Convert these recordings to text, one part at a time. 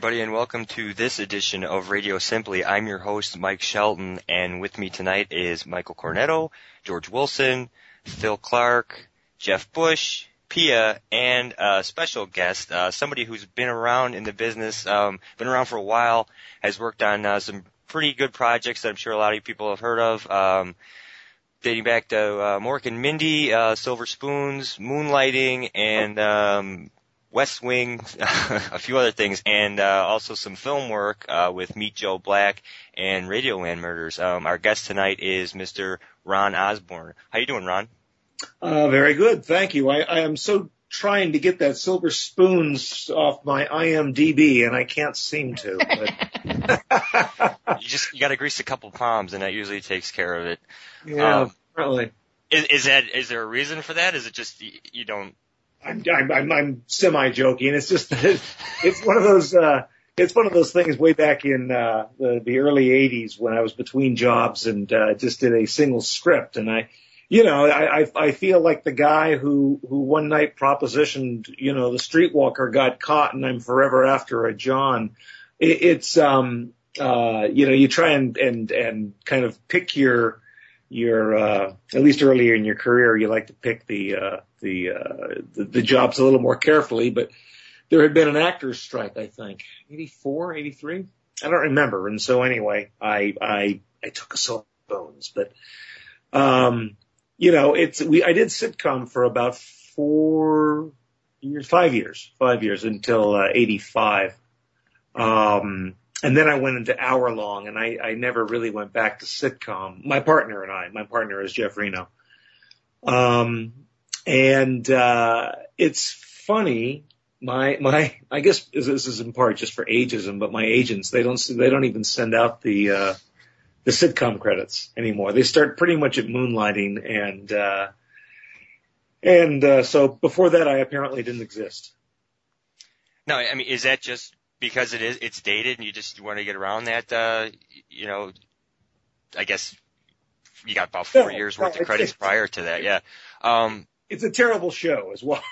everybody, and welcome to this edition of Radio Simply. I'm your host, Mike Shelton, and with me tonight is Michael Cornetto, George Wilson, Phil Clark, Jeff Bush, Pia, and a special guest, somebody who's been around in the business, been around for a while, has worked on some pretty good projects that I'm sure a lot of you people have heard of, dating back to Mork and Mindy, Silver Spoons, Moonlighting, and West Wing, a few other things, and also some film work with Meet Joe Black and Radioland Murders. Our guest tonight is Mr. Ron Osborne. How you doing, Ron? Very good, thank you. I am so trying to get that Silver Spoons off my IMDb, and I can't seem to. But You got to grease a couple palms, and that usually takes care of it. Yeah, apparently. Is there a reason for that? Is it just you don't? I'm semi-joking. It's just that it's one of those things way back in the early 80s when I was between jobs and just did a single script. And I feel like the guy who one night propositioned, the streetwalker got caught and I'm forever after a John. You try and kind of pick your at least earlier in your career, you like to pick the jobs a little more carefully, but there had been an actors strike, I think, 84, 83. I don't remember. And so anyway, I took a Silver Spoons, but, I did sitcom for about 5 years until 85. And then I went into hour long, and I never really went back to sitcom. My partner is Jeff Reno. It's funny. I guess this is in part just for ageism, but my agents, they don't even send out the sitcom credits anymore. They start pretty much at Moonlighting, and so before that, I apparently didn't exist. No, I mean, is that just because it's dated and you want to get around that, I guess you got about 4 years worth of credits prior to that. Yeah. It's a terrible show is why.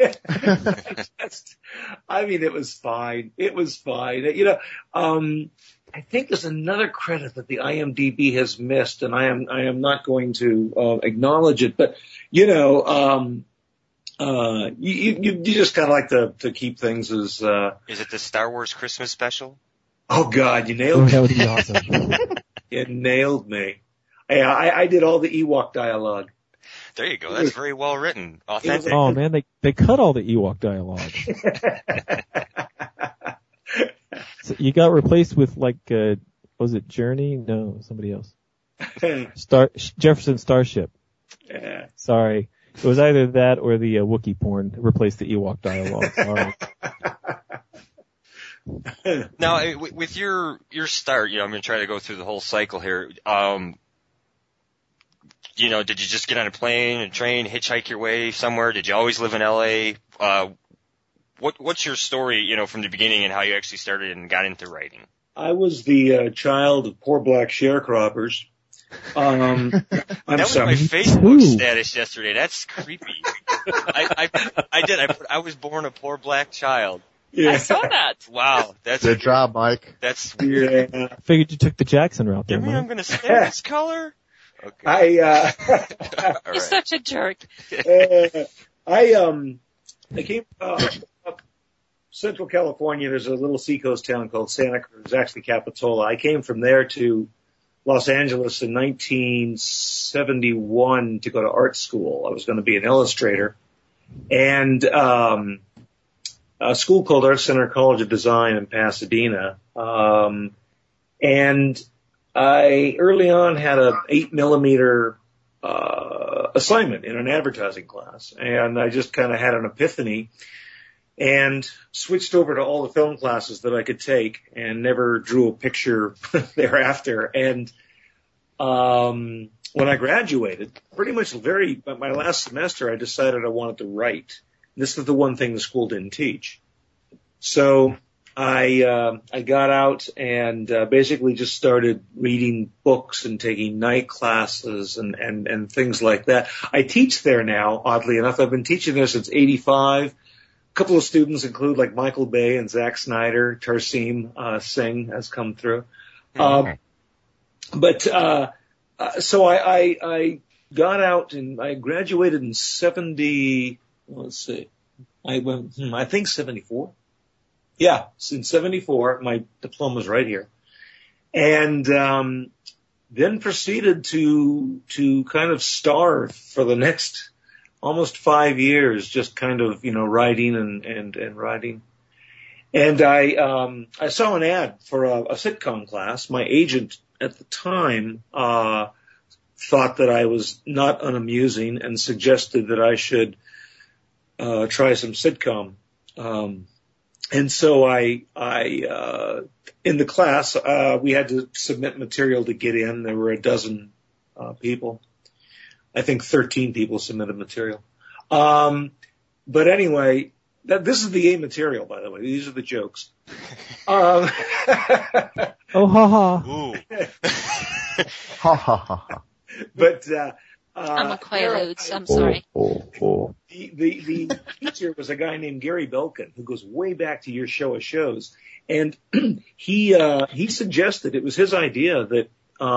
It was fine. It was fine. I think there's another credit that the IMDb has missed, and I am not going to acknowledge it, but you just kind of like to keep things as, Is it the Star Wars Christmas special? Oh God, you nailed me. That would be awesome. You nailed me. Yeah, I did all the Ewok dialogue. There you go. That's very well written. Authentic. Oh man, they cut all the Ewok dialogue. So you got replaced with was it Journey? No, somebody else. Jefferson Starship. Yeah. Sorry. It was either that or the Wookiee porn replaced the Ewok dialogue. Sorry. Now, with your start, I'm going to try to go through the whole cycle here. Did you just get on a plane, a train, hitchhike your way somewhere? Did you always live in L.A.? What's your story, from the beginning and how you actually started and got into writing? I was the child of poor black sharecroppers. I'm that was sorry. my Facebook status yesterday. That's creepy. I was born a poor black child. Yeah. I saw that. Wow, that's good job, Mike. That's weird. Yeah. Figured you took the Jackson route there, You mean Mike. I'm going to stay this color? Okay. I You're such a jerk. I came up Central California. There's a little seacoast town called Santa Cruz, actually Capitola. I came from there to Los Angeles in 1971 to go to art school. I was going to be an illustrator, and a school called Art Center College of Design in Pasadena. And I early on had a 8mm assignment in an advertising class, and I just kind of had an epiphany and switched over to all the film classes that I could take and never drew a picture thereafter. And when I graduated, pretty much my last semester, I decided I wanted to write. This is the one thing the school didn't teach. So I got out and basically just started reading books and taking night classes and things like that. I teach there now, oddly enough. I've been teaching there since 85. couple of students include like Michael Bay and Zack Snyder. Tarsim Singh has come through. So I got out and I graduated in 70, let's see, I think 74. Yeah, in 74, my diploma's right here. And, then proceeded to kind of starve for the next almost 5 years, just kind of, writing and writing. And I saw an ad for a sitcom class. My agent at the time, thought that I was not unamusing and suggested that I should, try some sitcom. And so I in the class, we had to submit material to get in. There were a dozen, people. I think 13 people submitted material. But anyway, this is the A material, by the way. These are the jokes. Oh, ha ha. Ooh. Ha ha ha ha. But, I'm a Quaaludes. I'm sorry. The teacher was a guy named Gary Belkin, who goes way back to your show of shows. And he suggested, it was his idea that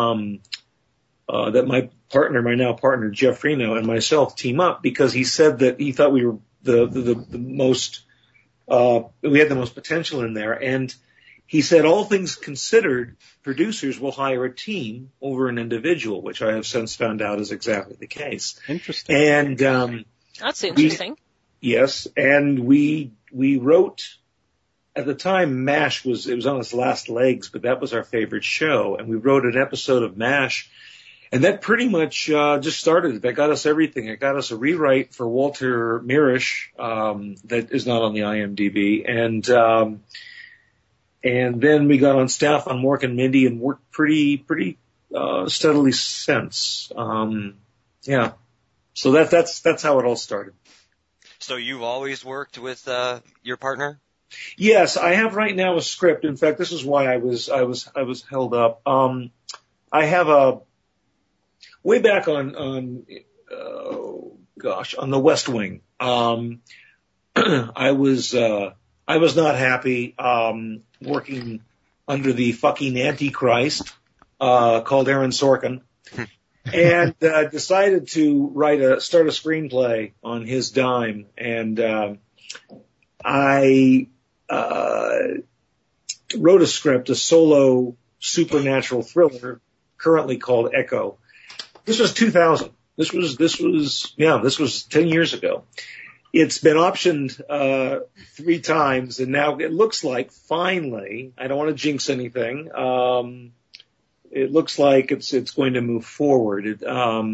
that my now partner, Jeff Reno, and myself team up, because he said that he thought we were the most, we had the most potential in there. And he said, all things considered, producers will hire a team over an individual, which I have since found out is exactly the case. Interesting. And, That's interesting. Yes. And we wrote, at the time, MASH was on its last legs, but that was our favorite show. And we wrote an episode of MASH. And that pretty much, just started. That got us everything. It got us a rewrite for Walter Mirisch, that is not on the IMDb. And then we got on staff on Mork and Mindy and worked pretty steadily since. Yeah. So that's how it all started. So you've always worked with your partner? Yes, I have right now a script. In fact, this is why I was held up. I have way back on the West Wing. I was not happy working under the fucking Antichrist called Aaron Sorkin, and decided to start a screenplay on his dime. And I wrote a script, a solo supernatural thriller, currently called Echo. This was 2000. This was 10 years ago. It's been optioned 3 times, and now it looks like finally, I don't want to jinx anything, it looks like it's going to move forward.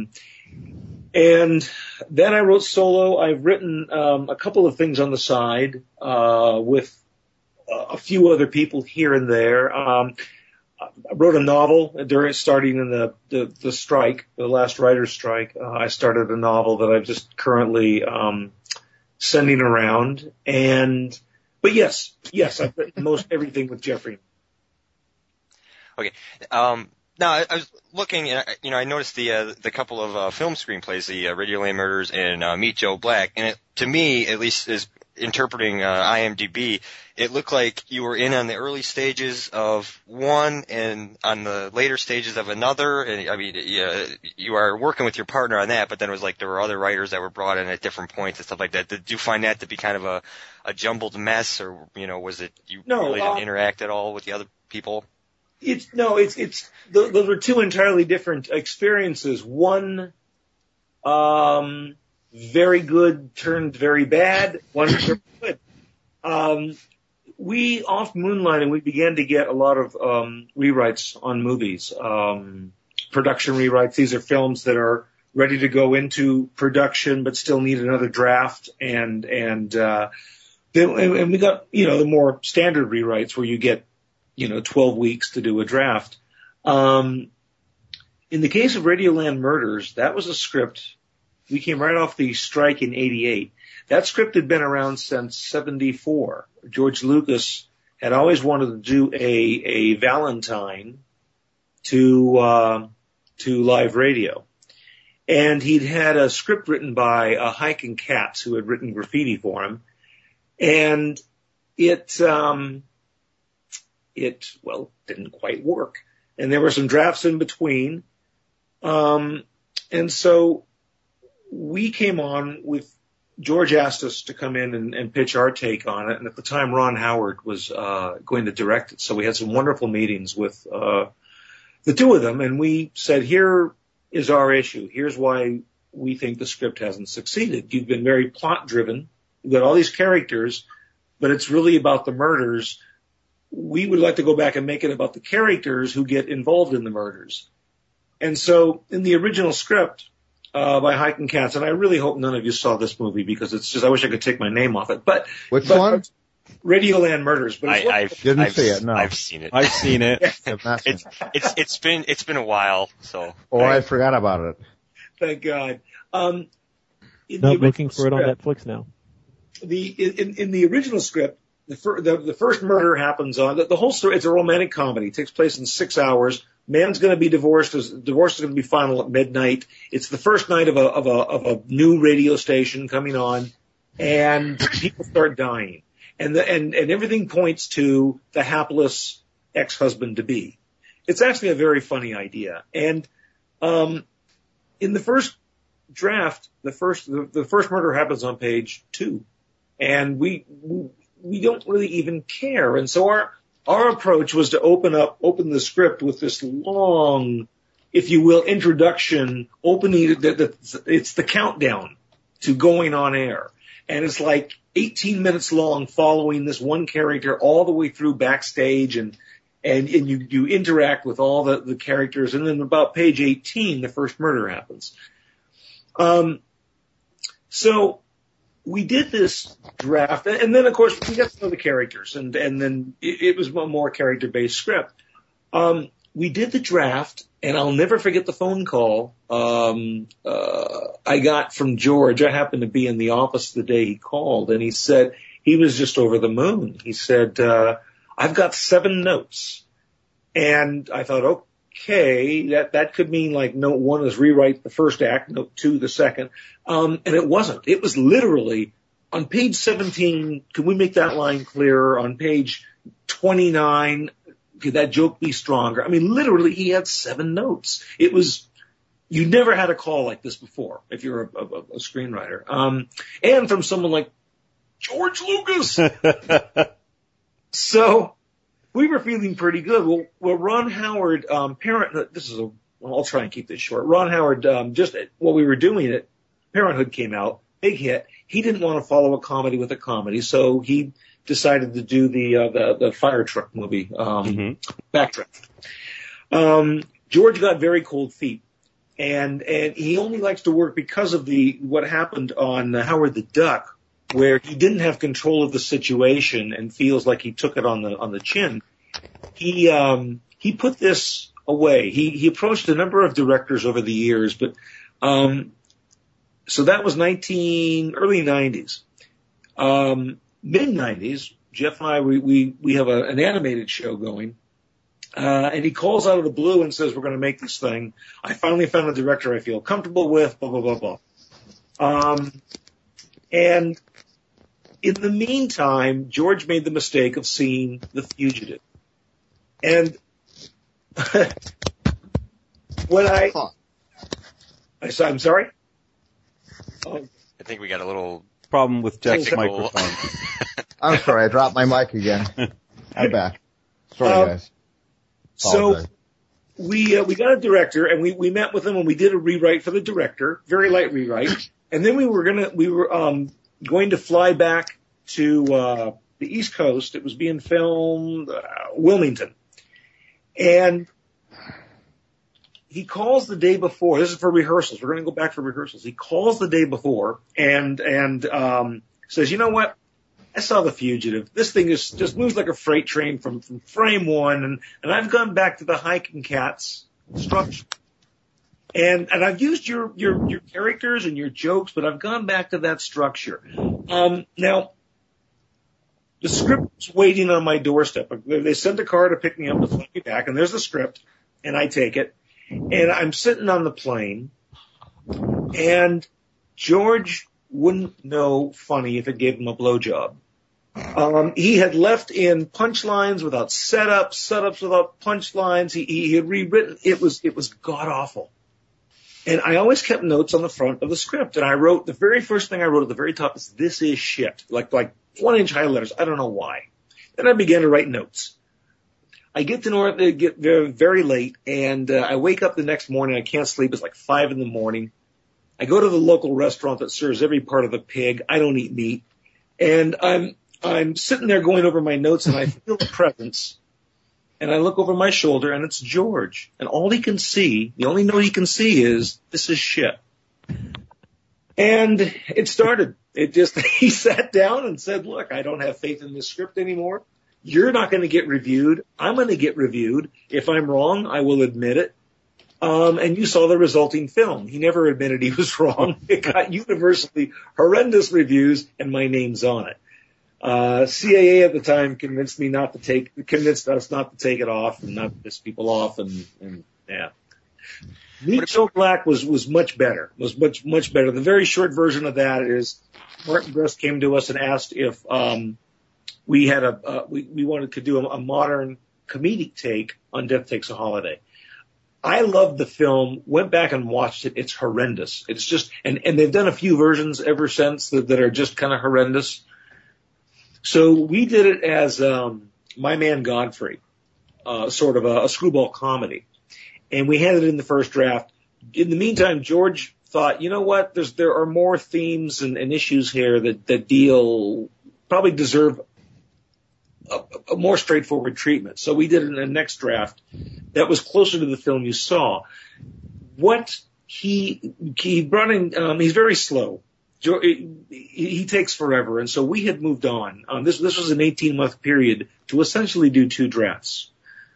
And then I wrote solo. I've written a couple of things on the side with a few other people here and there. I wrote a novel starting in the strike, the last writer's strike. I started a novel that I've just currently sending around. But yes, I've written most everything with Jeffrey. Okay. Now I was looking, and I noticed the couple of film screenplays, the Radioland Murders and Meet Joe Black, and to me, at least, is interpreting IMDb, it looked like you were in on the early stages of one and on the later stages of another. And I mean, you are working with your partner on that, but then it was like there were other writers that were brought in at different points and stuff like that. Did you find that to be kind of a jumbled mess, or was it you really didn't interact at all with the other people? Those were 2 entirely different experiences. One, very good turned very bad. One very good. We off Moonlighting, we began to get a lot of rewrites on movies, production rewrites. These are films that are ready to go into production but still need another draft, and we got the more standard rewrites where you get 12 weeks to do a draft. In the case of Radioland Murders, that was a script. We came right off the strike in 88. That script had been around since 74. George Lucas had always wanted to do a Valentine to live radio. And he'd had a script written by Hike and Katz, who had written graffiti for him. And it didn't quite work. And there were some drafts in between. And so we came on with, George asked us to come in and pitch our take on it. And at the time, Ron Howard was going to direct it. So we had some wonderful meetings with the two of them. And we said, here is our issue. Here's why we think the script hasn't succeeded. You've been very plot driven. You've got all these characters, but it's really about the murders. We would like to go back and make it about the characters who get involved in the murders. And so in the original script, by Hike and Katz, and I really hope none of you saw this movie because it's just, I wish I could take my name off it. But which one? Radioland Murders. But I've see it. No, I've seen it. I've seen it. It's been a while. So. I forgot about it. Thank God. Looking for it on Netflix now. In the original script, the first murder happens on the whole story. It's a romantic comedy. It takes place in 6 hours. Man's going to be divorced. Divorce is going to be final at midnight. It's the first night of a new radio station coming on, and people start dying, and everything points to the hapless ex-husband to be. It's actually a very funny idea. And in the first draft, the first murder happens on page 2, and we don't really even care. And so our approach was to open the script with this long, if you will, introduction, opening. It's the countdown to going on air, and it's like 18 minutes long, following this one character all the way through backstage, and you interact with all the characters, and then about page 18, the first murder happens. So we did this draft, and then of course we got to know the characters, and then it was a more character-based script. We did the draft, and I'll never forget the phone call I got from George. I happened to be in the office the day he called, and he said he was just over the moon. He said, I've got 7 notes. And I thought, okay, that could mean like note 1 is rewrite the first act, note 2 the second. And it wasn't. It was literally on page 17. Can we make that line clearer? On page 29, could that joke be stronger? I mean, literally he had 7 notes. It was, you never had a call like this before if you're a screenwriter. And from someone like George Lucas. So we were feeling pretty good. Well, Ron Howard, I'll try and keep this short. Ron Howard, just while we were doing it, Parenthood came out, big hit. He didn't want to follow a comedy with a comedy, so he decided to do the fire truck movie, Backdraft. George got very cold feet, and he only likes to work because of what happened on Howard the Duck, where he didn't have control of the situation and feels like he took it on the chin. He put this away. He approached a number of directors over the years, but so that was early 90s. Mid 90s, Jeff and I, we have an animated show going. And he calls out of the blue and says, we're going to make this thing. I finally found a director I feel comfortable with, blah, blah, blah, blah. And in the meantime, George made the mistake of seeing The Fugitive. And when I'm sorry? I think we got a little problem with Jeff's microphone. I'm sorry, I dropped my mic again. I'm back. Sorry, guys. So we got a director, and we met with him, and we did a rewrite for the director, very light rewrite. And then we were going to fly back to the East Coast. It was being filmed Wilmington, and he calls the day before. This is for rehearsals. We're going to go back for rehearsals. He calls the day before and says, you know what? I saw The Fugitive. This thing just moves like a freight train from frame 1, and I've gone back to the Hike and Katz structure. And I've used your characters and your jokes, but I've gone back to that structure. Now, the script's waiting on my doorstep. They sent a car to pick me up to fly me back, and there's the script, and I take it. And I'm sitting on the plane, and George wouldn't know funny if it gave him a blowjob. He had left in punchlines without setups without punchlines. He had rewritten. It was god awful. And I always kept notes on the front of the script. And I wrote, the very first thing I wrote at the very top is, "This is shit." Like 1-inch high letters. I don't know why. Then I began to write notes. I get very, very late, and I wake up the next morning. I can't sleep. It's like 5 a.m. I go to the local restaurant that serves every part of the pig. I don't eat meat. And I'm sitting there going over my notes, and I feel a presence. And I look over my shoulder, and it's George. And all he can see, the only note he can see is, "This is shit." And it started. He sat down and said, "Look, I don't have faith in this script anymore. You're not going to get reviewed. I'm going to get reviewed. If I'm wrong, I will admit it." And you saw the resulting film. He never admitted he was wrong. It got universally horrendous reviews, and my name's on it. CAA at the time convinced us not to take it off and not to piss people off, and yeah. Meat So Black was much better. Was much better. The very short version of that is Martin Brest came to us and asked if we wanted to do a modern comedic take on Death Takes a Holiday. I loved the film, went back and watched it. It's horrendous. It's just, and they've done a few versions ever since that are just kind of horrendous. So we did it as My Man Godfrey, sort of a screwball comedy. And we had it in the first draft. In the meantime, George thought, you know what, there are more themes and issues here that probably deserve a more straightforward treatment. So we did it in the next draft that was closer to the film you saw. What he brought in, he's very slow. He takes forever, and so we had moved on. This was an 18-month period to essentially do 2 drafts.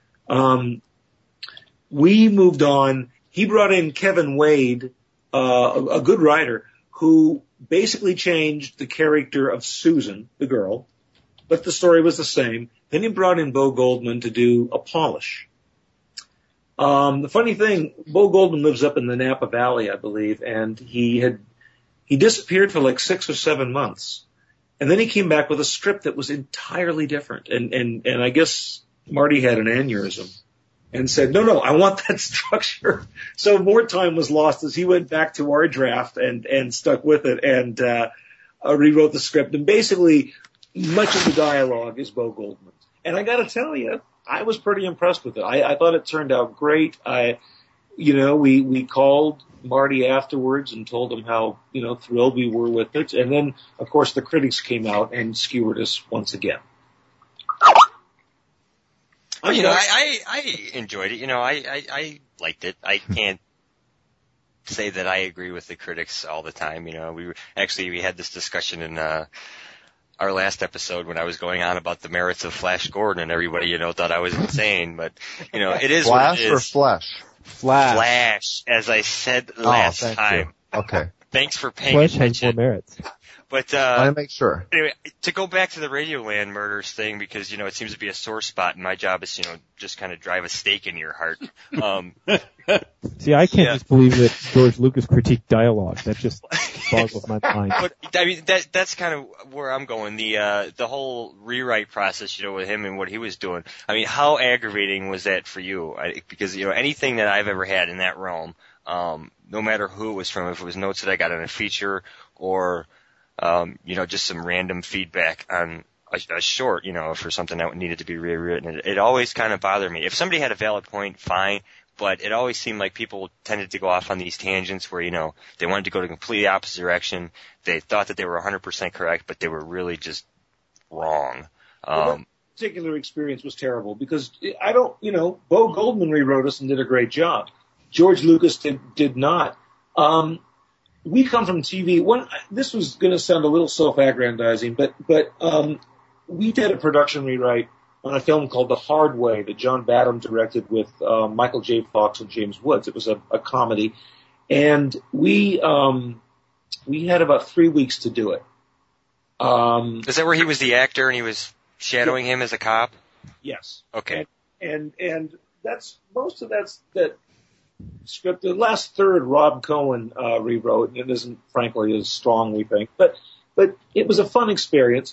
We moved on. He brought in Kevin Wade, a good writer, who basically changed the character of Susan, the girl, but the story was the same. Then he brought in Bo Goldman to do a polish. The funny thing, Bo Goldman lives up in the Napa Valley, I believe, and he disappeared for like 6 or 7 months. And then he came back with a script that was entirely different. And I guess Marty had an aneurysm and said, no, I want that structure. So more time was lost as he went back to our draft and stuck with it and rewrote the script. And basically, much of the dialogue is Bo Goldman. And I got to tell you, I was pretty impressed with it. I thought it turned out great. We called Marty afterwards and told him how, thrilled we were with it. And then, of course, the critics came out and skewered us once again. Well, I enjoyed it. I liked it. I can't say that I agree with the critics all the time. We had this discussion in our last episode when I was going on about the merits of Flash Gordon, and everybody, thought I was insane. But it is Flash what it is. Or Flesh? Flash, as I said last time. You. Okay. Thanks for paying Flash attention. has more merits. But I want to make sure. Anyway, to go back to the Radioland murders thing, because it seems to be a sore spot, and my job is just kind of drive a stake in your heart. See, I can't just believe that George Lucas critiqued dialogue. That just boggles my mind. But I mean, that's kind of where I'm going. The whole rewrite process, with him and what he was doing. I mean, how aggravating was that for you? Because anything that I've ever had in that realm, no matter who it was from, if it was notes that I got on a feature or just some random feedback on a short, for something that needed to be rewritten. It always kind of bothered me. If somebody had a valid point, fine, but it always seemed like people tended to go off on these tangents where, they wanted to go to completely opposite direction. They thought that they were 100% correct, but they were really just wrong. That particular experience was terrible because Bo Goldman rewrote us and did a great job. George Lucas did not. We come from TV. This was going to sound a little self-aggrandizing, but we did a production rewrite on a film called The Hard Way that John Badham directed with Michael J. Fox and James Woods. It was a comedy, and we had about 3 weeks to do it. Is that where he was the actor and he was shadowing him as a cop? Yes. Okay. And that's most of that script. The last third Rob Cohen rewrote, and it isn't frankly as strong, we think, but it was a fun experience.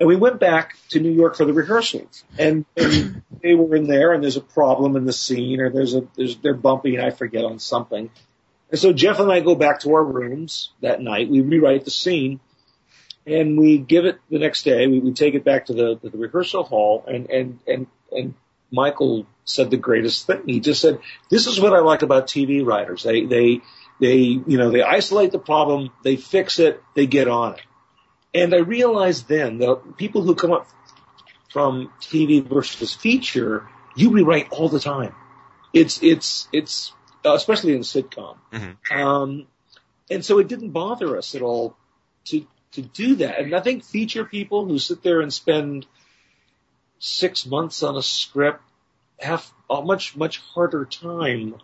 And we went back to New York for the rehearsals, and they were in there, and there's a problem in the scene, or they're bumping, I forget, on something. And so Jeff and I go back to our rooms that night. We rewrite the scene, and we give it the next day. We take it back to the rehearsal hall, and Michael said the greatest thing. He just said, "This is what I like about TV writers. They isolate the problem, they fix it, they get on it." And I realized then that people who come up from TV versus feature, you rewrite all the time. It's especially in a sitcom. Mm-hmm. And so it didn't bother us at all to do that. And I think feature people who sit there and spend 6 months on a script have a much harder time,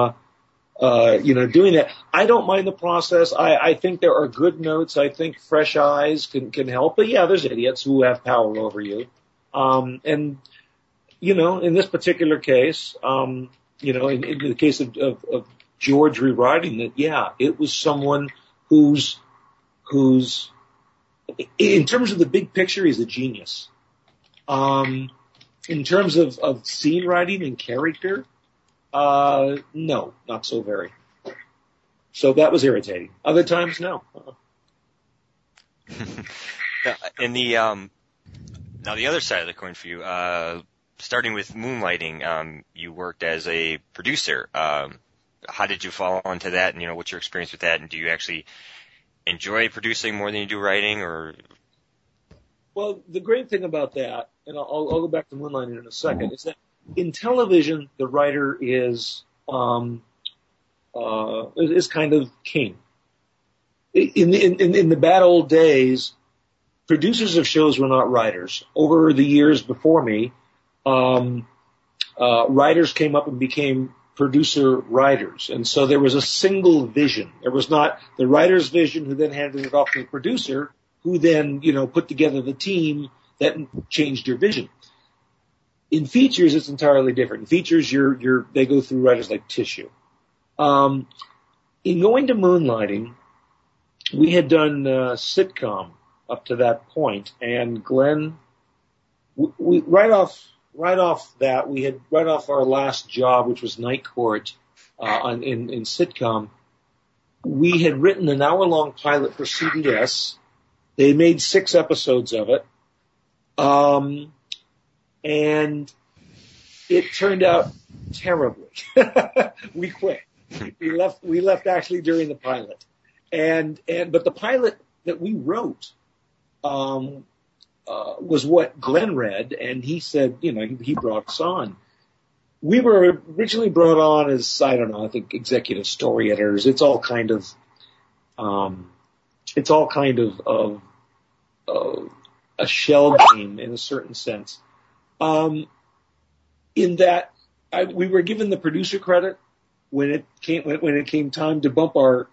doing that. I don't mind the process. I think there are good notes. I think fresh eyes can help. But yeah, there's idiots who have power over you. In this particular case, in the case of George rewriting it, yeah, it was someone who's, in terms of the big picture, he's a genius. In terms of scene writing and character, no, not so very. So that was irritating. Other times, no. Now the other side of the coin for you, starting with Moonlighting, you worked as a producer. How did you fall onto that, and what's your experience with that, and do you actually enjoy producing more than you do writing, or? Well, the great thing about that, and I'll go back to Moonlighting in a second, is that in television, the writer is kind of king. In the bad old days, producers of shows were not writers. Over the years before me, writers came up and became producer writers. And so there was a single vision. There was not the writer's vision who then handed it off to the producer, who then, put together the team that changed your vision. In features, it's entirely different. In features, they go through writers like tissue. In going to Moonlighting, we had done sitcom up to that point, and Glenn, we right off our last job, which was Night Court, in sitcom, we had written an hour-long pilot for CBS. They made 6 episodes of it. And it turned out terribly. We quit. We left actually during the pilot. But the pilot that we wrote, was what Glenn read, and he said, he brought us on. We were originally brought on as, I think executive story editors. It's all kind of a shell game in a certain sense. In that we were given the producer credit when it came time to bump to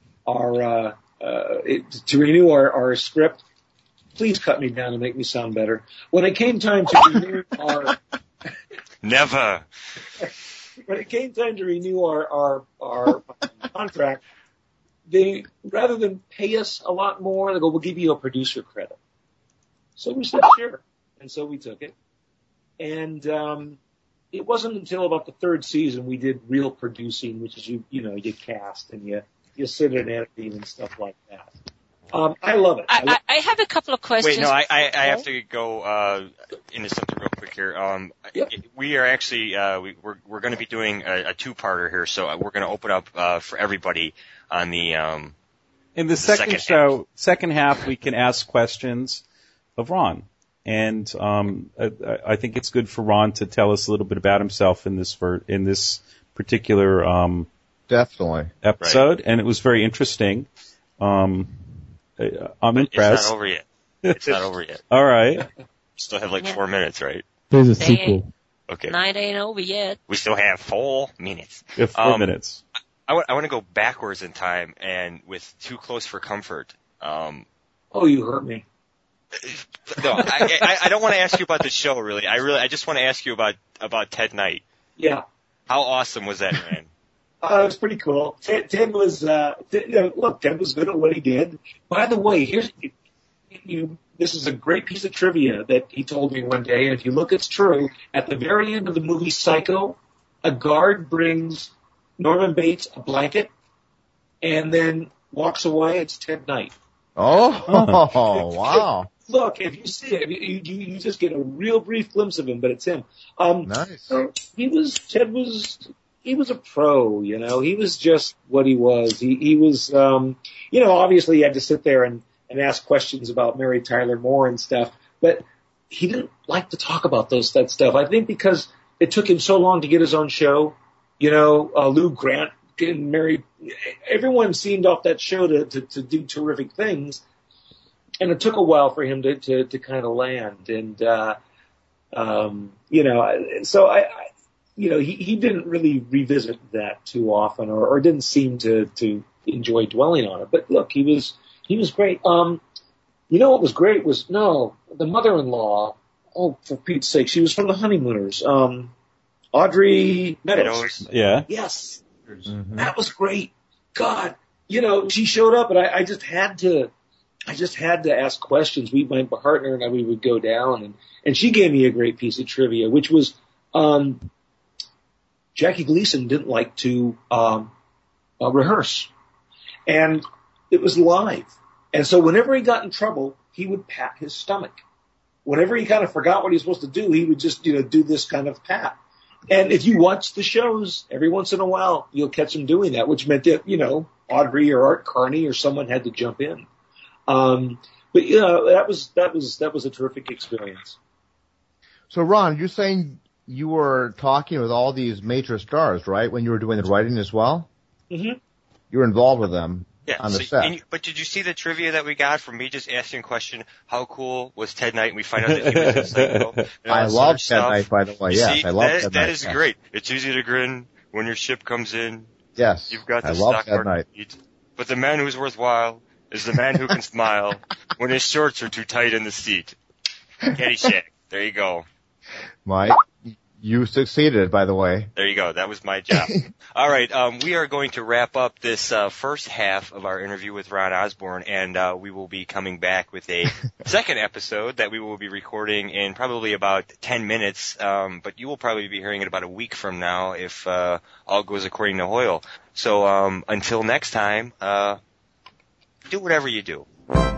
renew our script. Please cut me down and make me sound better. When it came time to renew our never. When it came time to renew our contract, they, rather than pay us a lot more, they go, "We'll give you a producer credit." So we said, sure. And so we took it. And it wasn't until about the 3rd season we did real producing, which is you cast and you sit in editing and stuff like that. I love it. I have a couple of questions. Wait, no, I have to go into something real quick here. Yep. We are actually we're going to be doing a 2-parter here, so we're going to open up for everybody on the in the second half we can ask questions of Ron. And I think it's good for Ron to tell us a little bit about himself in this particular definitely episode, right. And it was very interesting. I'm impressed. It's not over yet. All right. Still have 4 minutes, right? There's a sequel. Okay. Night ain't over yet. We still have 4 minutes. We have 4 minutes. I want to go backwards in time, and with Too Close for Comfort. Oh, you hurt me. No, I don't want to ask you about the show, really. I just want to ask you about Ted Knight. Yeah. How awesome was that, man? It was pretty cool. Ted was, Ted was good at what he did. By the way, here's this is a great piece of trivia that he told me one day, and if you look, it's true. At the very end of the movie Psycho, a guard brings Norman Bates a blanket and then walks away. It's Ted Knight. Oh, wow. Look, if you see it, you just get a real brief glimpse of him, but it's him. Nice. Ted was a pro, you know. He was just what he was. He was, you know, obviously he had to sit there and ask questions about Mary Tyler Moore and stuff, but he didn't like to talk about that stuff. I think because it took him so long to get his own show, you know, Lou Grant getting married. Everyone seemed off that show to do terrific things. And it took a while for him to kind of land. And, you know, so you know, he didn't really revisit that too often or didn't seem to enjoy dwelling on it. But look, he was great. You know what was great was, the mother-in-law. Oh, for Pete's sake, she was from the Honeymooners. Audrey Meadows. Yeah. Yes. Mm-hmm. That was great. God, you know, she showed up and I just had to ask questions. My partner and I, we would go down and she gave me a great piece of trivia, which was, Jackie Gleason didn't like to, rehearse, and it was live. And so whenever he got in trouble, he would pat his stomach. Whenever he kind of forgot what he was supposed to do, he would just, you know, do this kind of pat. And if you watch the shows, every once in a while, you'll catch him doing that, which meant that, you know, Audrey or Art Carney or someone had to jump in. But you know, that was a terrific experience. So Ron, you're saying you were talking with all these major stars, right? When you were doing the writing as well? Mm-hmm. You were involved with them. Yeah, on the set. But did you see the trivia that we got from me just asking a question, how cool was Ted Knight? And we find out that he was in Psycho. I love Ted Knight, by the way. Yes, I love Ted Knight. That is great. It's easy to grin when your ship comes in. Yes, You've got the I love stock Ted market beat. But the man who's worthwhile is the man who can smile when his shorts are too tight in the seat. Caddyshack. There you go. Mike, you succeeded, by the way. There you go. That was my job. All right. We are going to wrap up this first half of our interview with Ron Osborne, and we will be coming back with a second episode that we will be recording in probably about 10 minutes, but you will probably be hearing it about a week from now if all goes according to Hoyle. So until next time, do whatever you do.